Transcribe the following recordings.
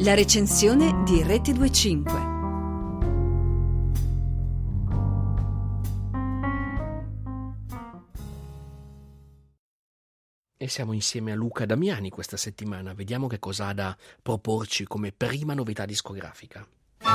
La recensione di Rete25. E siamo insieme a Luca Damiani questa settimana. Vediamo che cosa ha da proporci come prima novità discografica.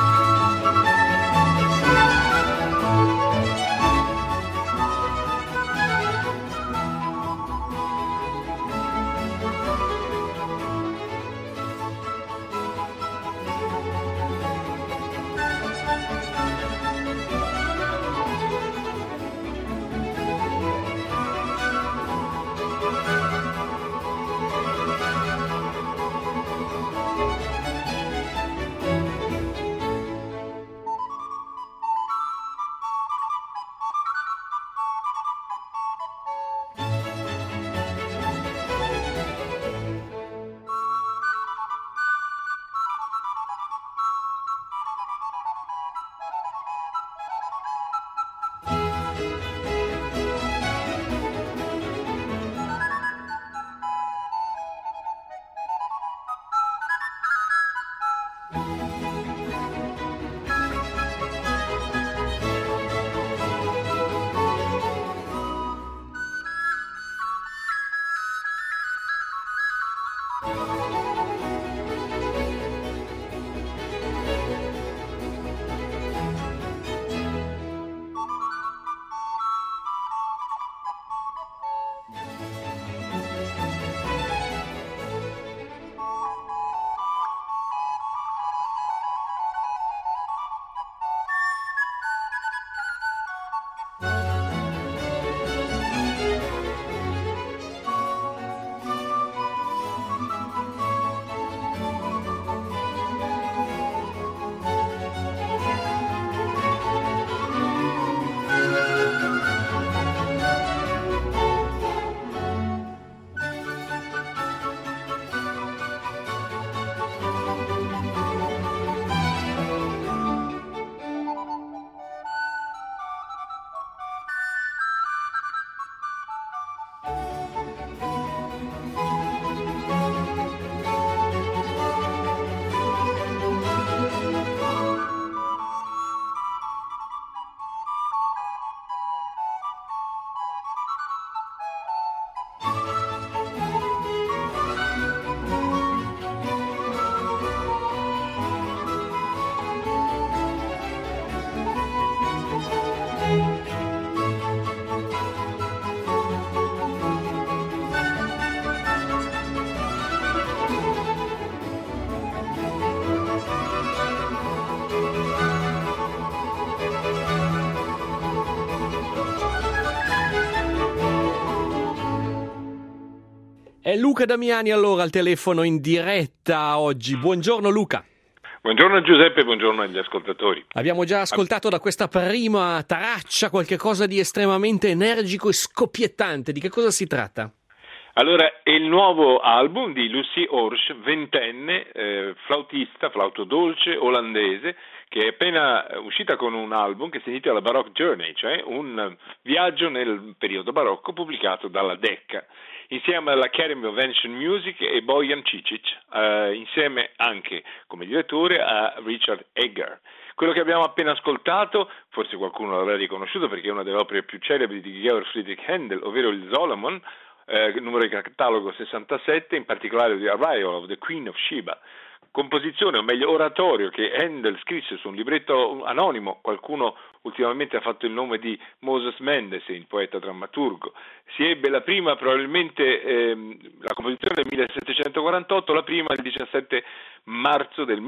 È Luca Damiani allora al telefono in diretta oggi. Buongiorno Luca. Buongiorno Giuseppe, buongiorno agli ascoltatori. Abbiamo già ascoltato da questa prima traccia qualche cosa di estremamente energico e scoppiettante. Di che cosa si tratta? Allora, è il nuovo album di Lucy Horsch, ventenne, flautista, flauto dolce, olandese, che è appena uscita con un album che si intitola Baroque Journey, cioè un viaggio nel periodo barocco pubblicato dalla Decca, insieme all'Academy of Ancient Music e Bojan Cicic, insieme anche come direttore a Richard Egger. Quello che abbiamo appena ascoltato, forse qualcuno l'avrà riconosciuto perché è una delle opere più celebri di Georg Friedrich Händel, ovvero il Solomon, numero di catalogo 67, in particolare The Arrival of the Queen of Sheba, composizione, o meglio oratorio, che Händel scrisse su un libretto anonimo. Qualcuno ultimamente ha fatto il nome di Moses Mendes, il poeta drammaturgo. Si ebbe la prima, probabilmente la composizione del 1748, la prima il 17 marzo del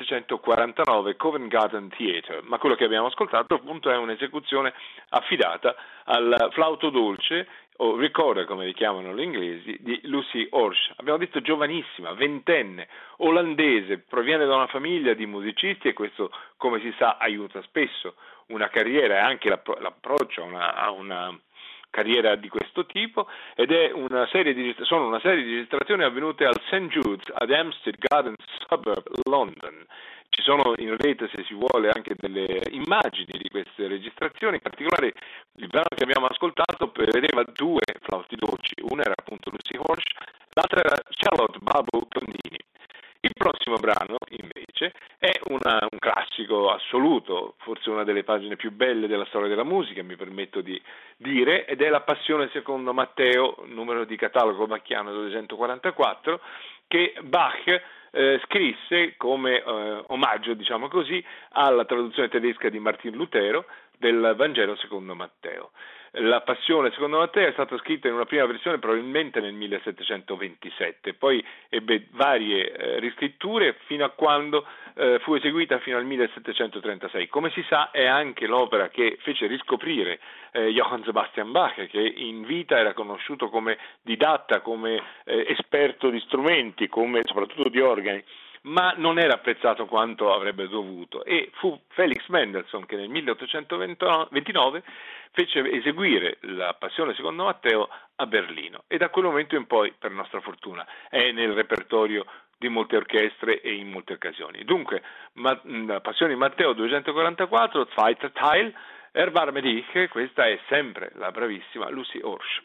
1749, Covent Garden Theatre, ma quello che abbiamo ascoltato appunto è un'esecuzione affidata al flauto dolce, o recorder come li chiamano gli inglesi, di Lucy Horsch. Abbiamo detto giovanissima, ventenne, olandese, proviene da una famiglia di musicisti e questo, come si sa, aiuta spesso una carriera e anche l'approccio a una carriera di questo tipo, ed è sono una serie di registrazioni avvenute al St. Jude's ad Hampstead Garden Suburb, London. Ci sono in rete, se si vuole, anche delle immagini di queste registrazioni. In particolare il brano che abbiamo ascoltato prevedeva due flauti dolci, una era appunto Lucy Horsch, l'altra era Charlotte Babu Tondini. Il prossimo brano, invece, è un classico assoluto, forse una delle pagine più belle della storia della musica, mi permetto di dire, ed è La Passione secondo Matteo, numero di catalogo bacchiano 244, che Bach scrisse come omaggio, diciamo così, alla traduzione tedesca di Martin Lutero del Vangelo secondo Matteo. La Passione secondo Matteo è stata scritta in una prima versione probabilmente nel 1727, poi ebbe varie riscritture fino a quando fu eseguita fino al 1736. Come si sa è anche l'opera che fece riscoprire Johann Sebastian Bach, che in vita era conosciuto come didatta, come esperto di strumenti, come soprattutto di organi, ma non era apprezzato quanto avrebbe dovuto, e fu Felix Mendelssohn che nel 1829 fece eseguire la Passione secondo Matteo a Berlino, e da quel momento in poi, per nostra fortuna, è nel repertorio di molte orchestre e in molte occasioni. Dunque, la Passione di Matteo 244, Zweiter Teil, Erbarme dich, questa è sempre la bravissima Lucy Horsch.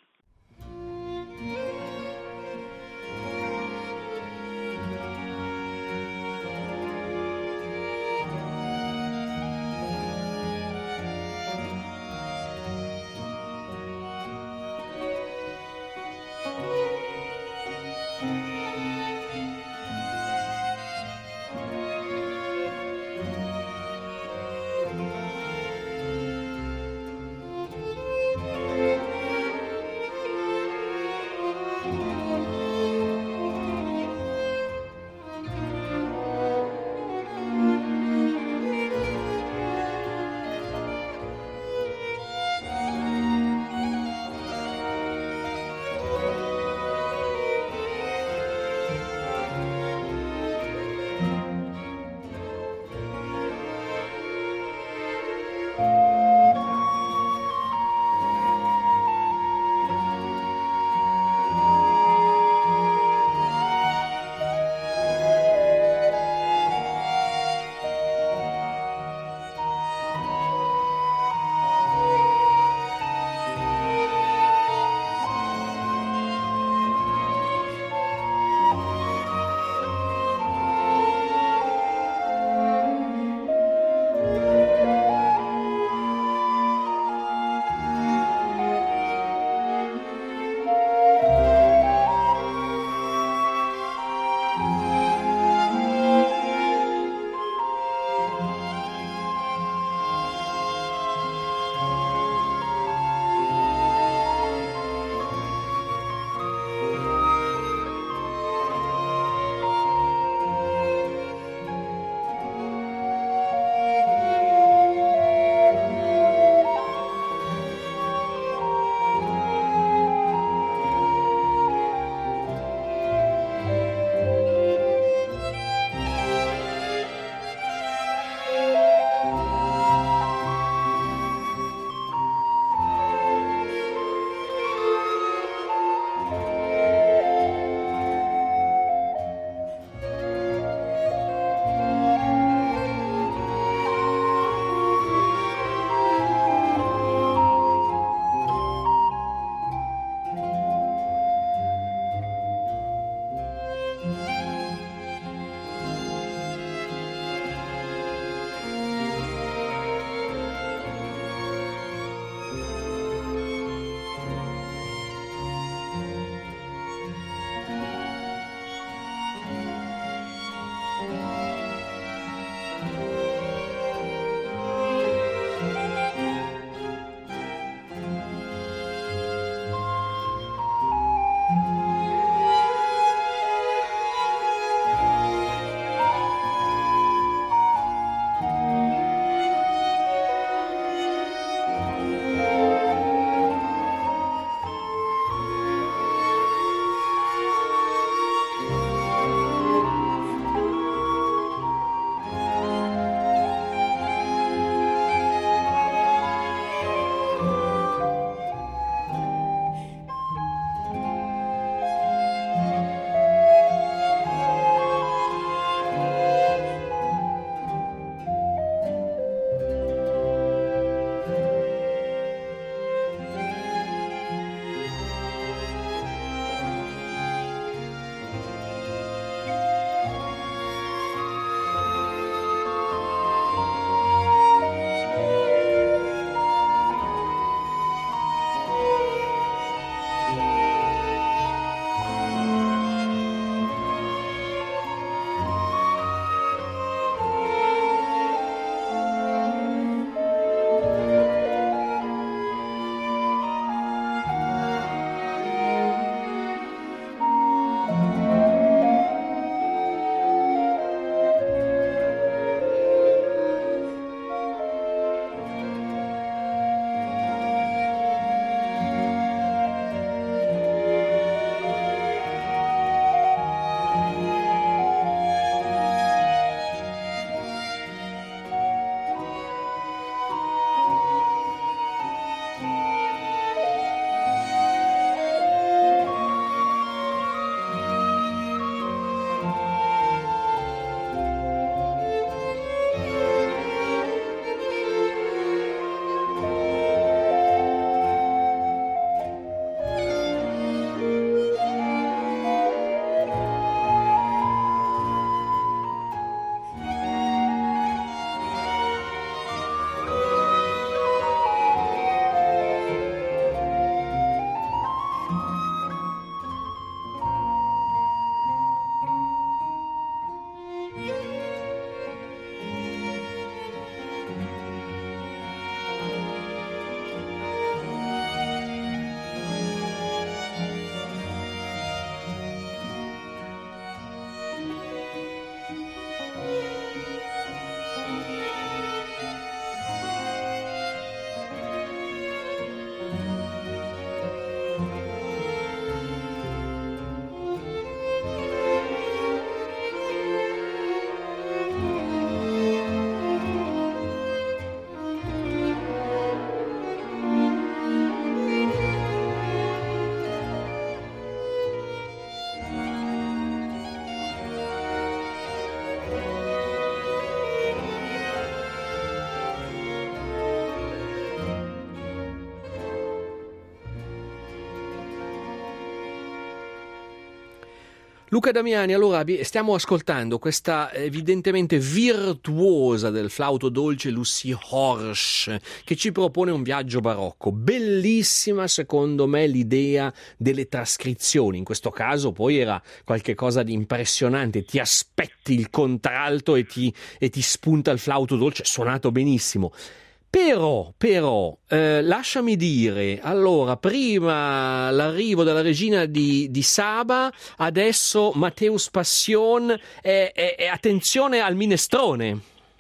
Luca Damiani, allora stiamo ascoltando questa evidentemente virtuosa del flauto dolce Lucie Horsch, che ci propone un viaggio barocco. Bellissima secondo me l'idea delle trascrizioni, in questo caso poi era qualcosa di impressionante, ti aspetti il contralto e ti spunta il flauto dolce, suonato benissimo. Però, lasciami dire, allora, prima l'arrivo della regina di Saba, adesso Matteus Passion e attenzione al minestrone.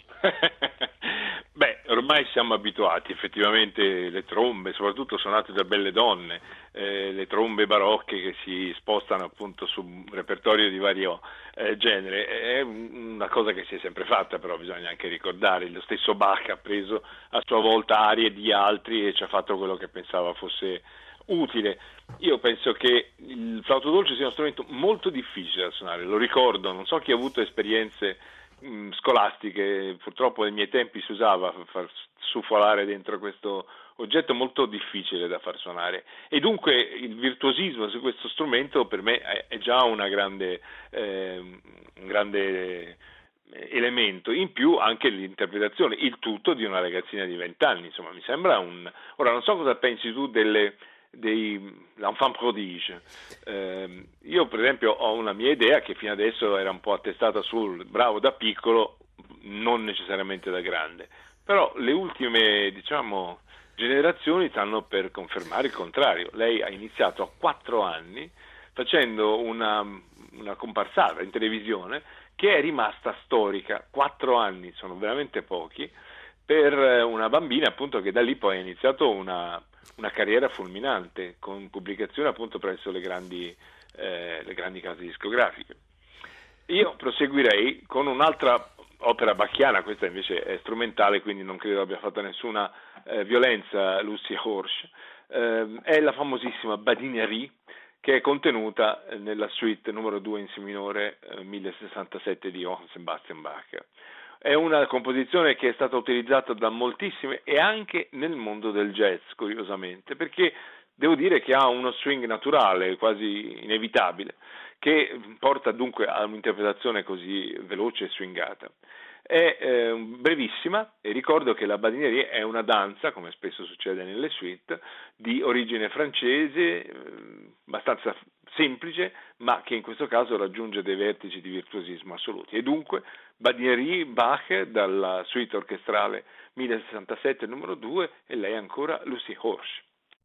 Beh, ormai siamo abituati, effettivamente le trombe, soprattutto suonate da belle donne, le trombe barocche che si spostano appunto su un repertorio di vario genere, è una cosa che si è sempre fatta, però bisogna anche ricordare, lo stesso Bach ha preso a sua volta arie di altri e ci ha fatto quello che pensava fosse utile. Io penso che il flauto dolce sia uno strumento molto difficile da suonare, lo ricordo, non so chi ha avuto esperienze scolastiche, purtroppo ai miei tempi si usava far suffolare dentro questo oggetto molto difficile da far suonare, e dunque il virtuosismo su questo strumento per me è già un grande elemento, in più anche l'interpretazione, il tutto di una ragazzina di 20 anni, insomma mi sembra ora non so cosa pensi tu dei l'enfant prodige. Io per esempio ho una mia idea che fino adesso era un po' attestata sul bravo da piccolo, non necessariamente da grande, però le ultime generazioni stanno per confermare il contrario. Lei ha iniziato a 4 anni facendo una comparsata in televisione che è rimasta storica. 4 anni sono veramente pochi per una bambina appunto che da lì poi ha iniziato una carriera fulminante con pubblicazioni appunto presso le grandi case discografiche. Io proseguirei con un'altra opera bacchiana, questa invece è strumentale, quindi non credo abbia fatto nessuna violenza Lucie Horsch, è la famosissima Badinerie, che è contenuta nella suite numero 2 in si minore 1067 di Johann Sebastian Bach. È una composizione che è stata utilizzata da moltissime e anche nel mondo del jazz, curiosamente, perché devo dire che ha uno swing naturale, quasi inevitabile, che porta dunque a un'interpretazione così veloce e swingata. È brevissima, e ricordo che la badinerie è una danza, come spesso succede nelle suite, di origine francese, abbastanza semplice, ma che in questo caso raggiunge dei vertici di virtuosismo assoluti. E dunque Badinerie Bach dalla suite orchestrale 1067 numero 2, e lei ancora Lucie Horsch.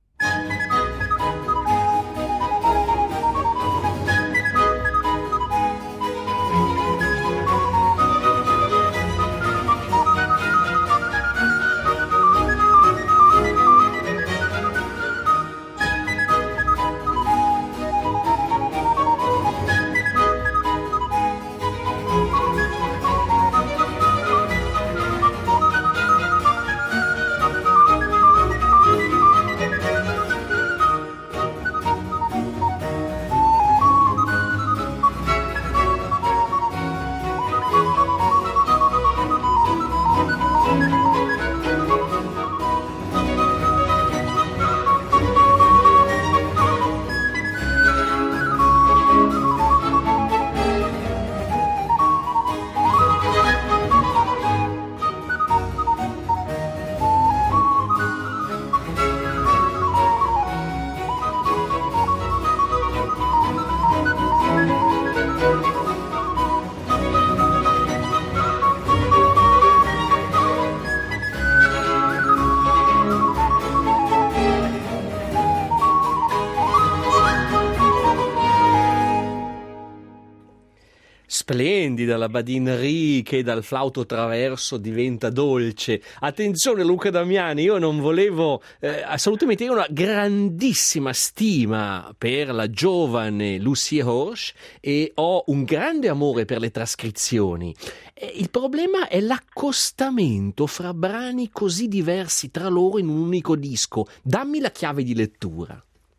Splendida la badinerie che dal flauto traverso diventa dolce. Attenzione Luca Damiani, io non volevo assolutamente, io ho una grandissima stima per la giovane Lucie Horsch e ho un grande amore per le trascrizioni. Il problema è l'accostamento fra brani così diversi tra loro in un unico disco. Dammi la chiave di lettura.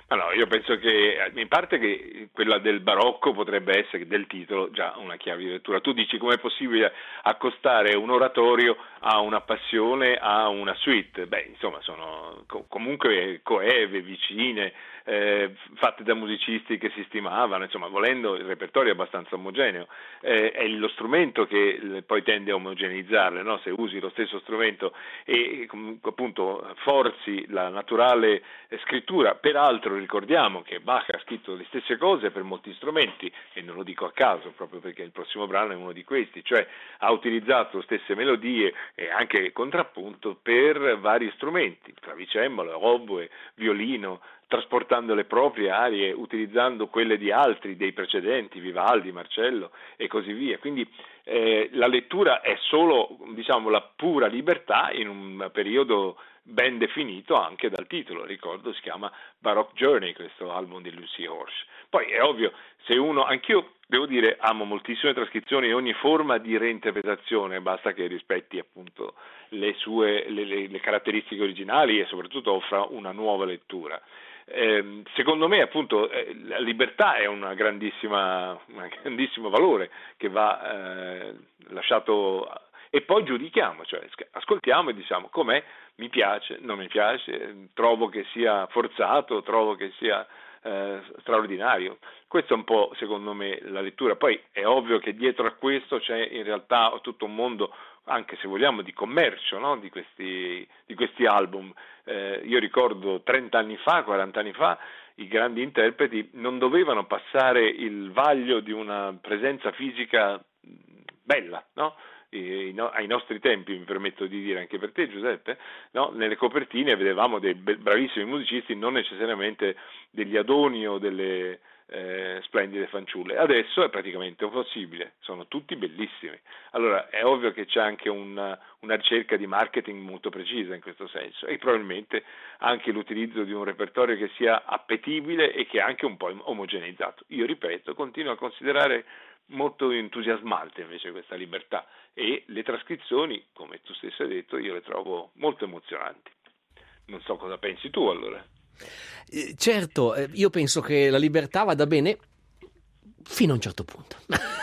Allora, io penso che in parte che quella del barocco potrebbe essere del titolo già una chiave di lettura. Tu dici com'è possibile accostare un oratorio a una passione, a una suite? Beh, insomma, sono comunque coeve, vicine, fatte da musicisti che si stimavano, insomma, volendo il repertorio è abbastanza omogeneo. È lo strumento che poi tende a omogeneizzarle, no? Se usi lo stesso strumento e appunto forzi la naturale scrittura. Peraltro ricordiamo che Bach ha scritto le stesse cose per molti strumenti, e non lo dico a caso, proprio perché il prossimo brano è uno di questi, cioè ha utilizzato stesse melodie e anche contrappunto per vari strumenti, clavicembalo, oboe, violino, trasportando le proprie arie, utilizzando quelle di altri, dei precedenti, Vivaldi, Marcello e così via. Quindi la lettura è solo, diciamo, la pura libertà in un periodo ben definito anche dal titolo. Ricordo, si chiama Baroque Journey, questo album di Lucy Horsch. Poi è ovvio, se uno, anch'io devo dire, amo moltissime trascrizioni e ogni forma di reinterpretazione, basta che rispetti appunto le sue le caratteristiche originali e soprattutto offra una nuova lettura. Secondo me appunto la libertà è un grandissimo valore che va lasciato, e poi giudichiamo, cioè ascoltiamo e diciamo com'è, mi piace, non mi piace, trovo che sia forzato, trovo che sia straordinario. Questo è un po' secondo me la lettura. Poi è ovvio che dietro a questo c'è in realtà tutto un mondo, anche se vogliamo, di commercio, no? di questi album. Io ricordo 30 anni fa, 40 anni fa, i grandi interpreti non dovevano passare il vaglio di una presenza fisica bella, no? Ai nostri tempi, mi permetto di dire anche per te Giuseppe, no? Nelle copertine vedevamo dei bravissimi musicisti, non necessariamente degli adoni o delle splendide fanciulle. Adesso è praticamente impossibile, sono tutti bellissimi. Allora è ovvio che c'è anche una ricerca di marketing molto precisa in questo senso, e probabilmente anche l'utilizzo di un repertorio che sia appetibile e che è anche un po' omogeneizzato. Io ripeto, continuo a considerare molto entusiasmante invece questa libertà, e le trascrizioni, come tu stesso hai detto, io le trovo molto emozionanti. Non so cosa pensi tu allora. Certo, io penso che la libertà vada bene fino a un certo punto.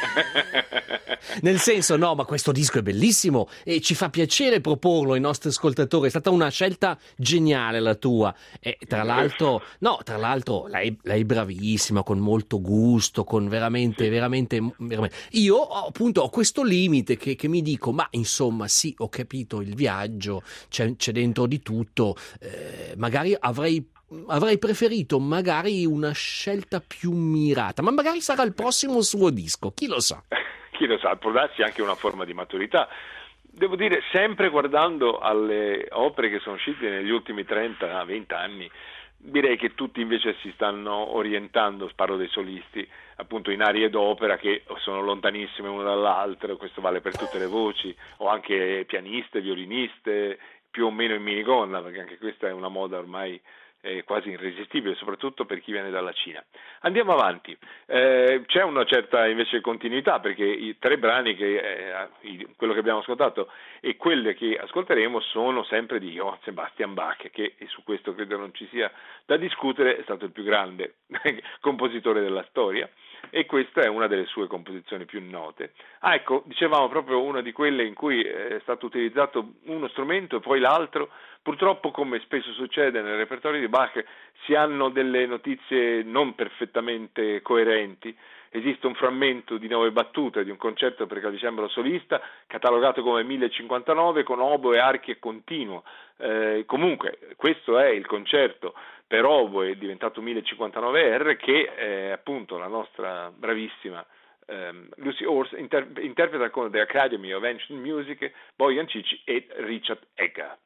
Nel senso, no, ma questo disco è bellissimo e ci fa piacere proporlo ai nostri ascoltatori. È stata una scelta geniale la tua. E tra l'altro, lei bravissima, con molto gusto, con veramente. Io appunto ho questo limite che mi dico, ma insomma, sì, ho capito il viaggio, c'è dentro di tutto. Magari avrei preferito magari una scelta più mirata, ma magari sarà il prossimo suo disco, chi lo sa? Chi lo sa, può darsi anche una forma di maturità. Devo dire, sempre guardando alle opere che sono uscite negli ultimi 30-20 anni, direi che tutti invece si stanno orientando, parlo dei solisti, appunto in arie d'opera che sono lontanissime una dall'altra. Questo vale per tutte le voci, o anche pianiste, violiniste, più o meno in minigonna, perché anche questa è una moda ormai quasi irresistibile, soprattutto per chi viene dalla Cina. Andiamo avanti. C'è una certa invece continuità, perché i tre brani quello che abbiamo ascoltato e quelle che ascolteremo sono sempre di Johann Sebastian Bach, che su questo credo non ci sia da discutere, è stato il più grande compositore della storia, e questa è una delle sue composizioni più note. Ecco, dicevamo proprio una di quelle in cui è stato utilizzato uno strumento e poi l'altro. Purtroppo, come spesso succede nel repertorio di Bach, si hanno delle notizie non perfettamente coerenti. Esiste un frammento di 9 battute di un concerto per clavicembalo solista, catalogato come 1059, con oboe, archi e continuo. Comunque, questo è il concerto per oboe diventato 1059R, che appunto la nostra bravissima Lucy Horsch interpreta con The Academy of Ancient Music, Bojan Cici e Richard Egger.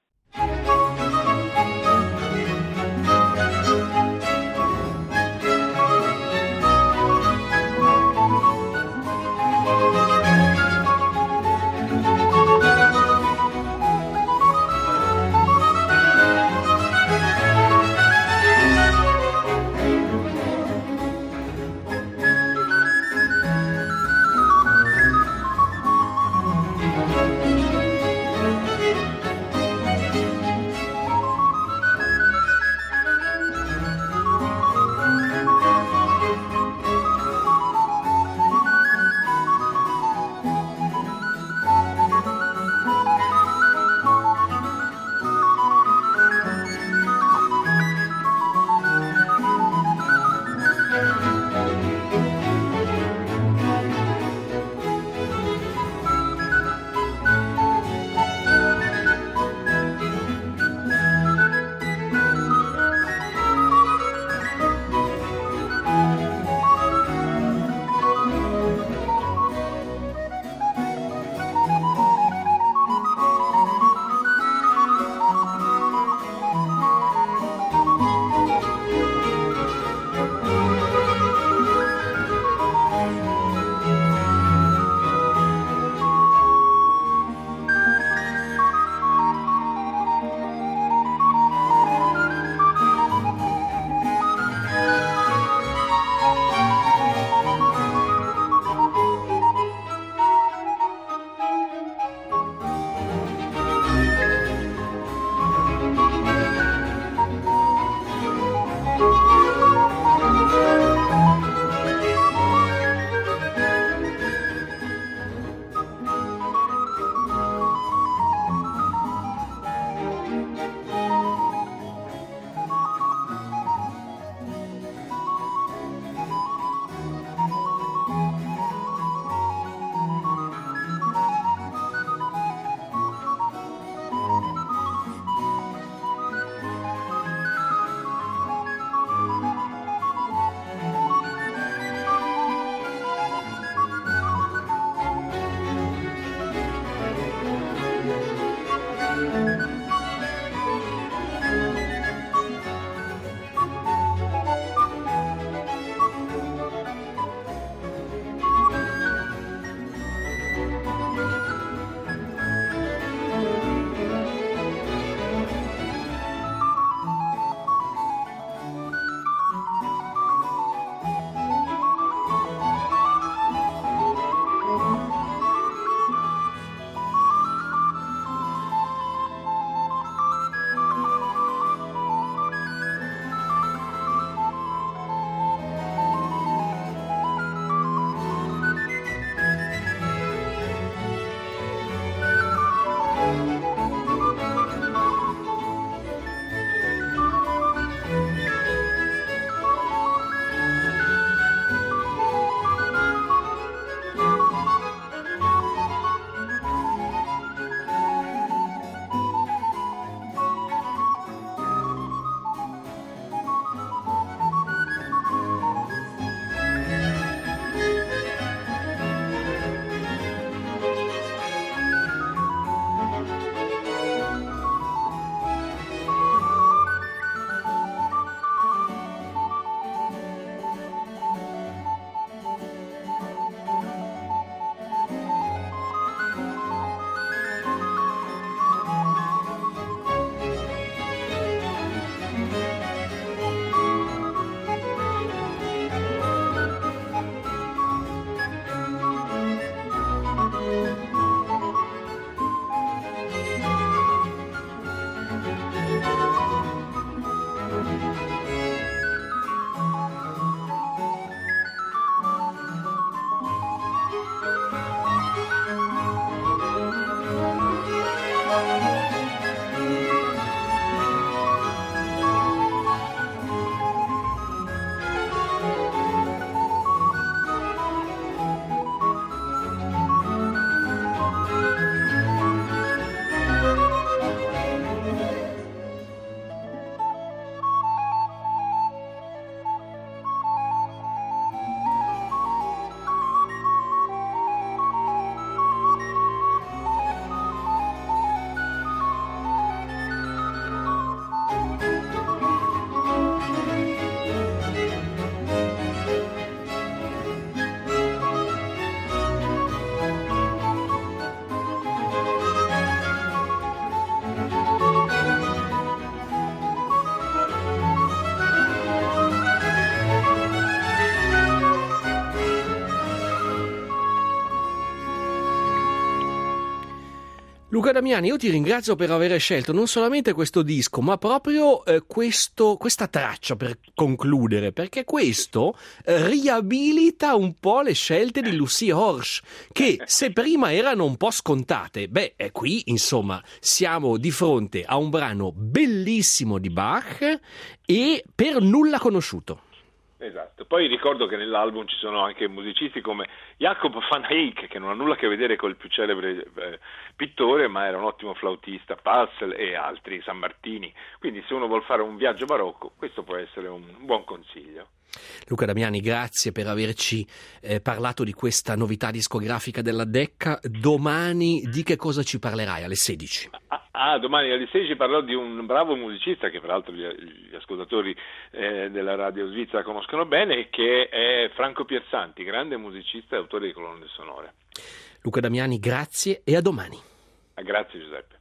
Luca Damiani, io ti ringrazio per aver scelto non solamente questo disco, ma proprio questa traccia per concludere, perché questo riabilita un po' le scelte di Lucie Horsch, che se prima erano un po' scontate, qui insomma siamo di fronte a un brano bellissimo di Bach e per nulla conosciuto. Esatto, poi ricordo che nell'album ci sono anche musicisti come Jacob van Eyck, che non ha nulla a che vedere col più celebre pittore, ma era un ottimo flautista, Purcell e altri, San Martini, quindi se uno vuol fare un viaggio barocco questo può essere un buon consiglio. Luca Damiani, grazie per averci parlato di questa novità discografica della Decca. Domani di che cosa ci parlerai alle 16? Domani alle 16 parlerò di un bravo musicista che peraltro gli ascoltatori della radio svizzera conoscono bene, che è Franco Piersanti, grande musicista e autore di colonne sonore. Luca Damiani, grazie e a domani. Grazie Giuseppe.